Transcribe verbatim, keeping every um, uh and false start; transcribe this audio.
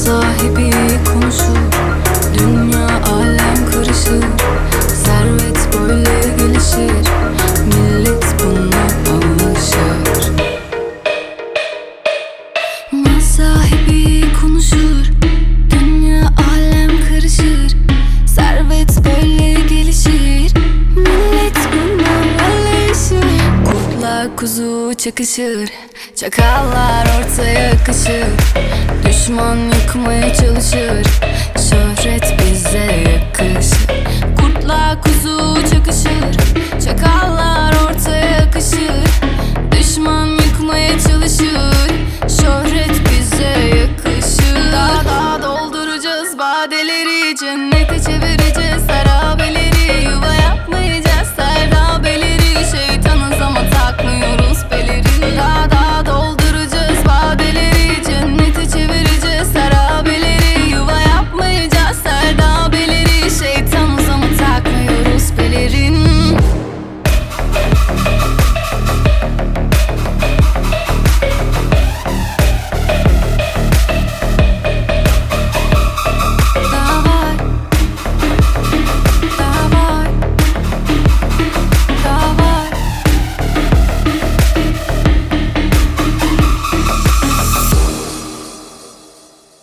sahibi konuşur, dünya alem karışır. Servet böyle gelişir, millet buna alışır. Mal sahibi konuşur, dünya alem karışır. Servet böyle gelişir, millet buna alışır. Kurtla kuzu çakışır, çakallar ortaya yakışır. Düşman yıkmaya çalışır, şöhret bize yakışır. Kurtla kuzu çakışır, çakallar ortaya yakışır. Düşman yıkmaya çalışır.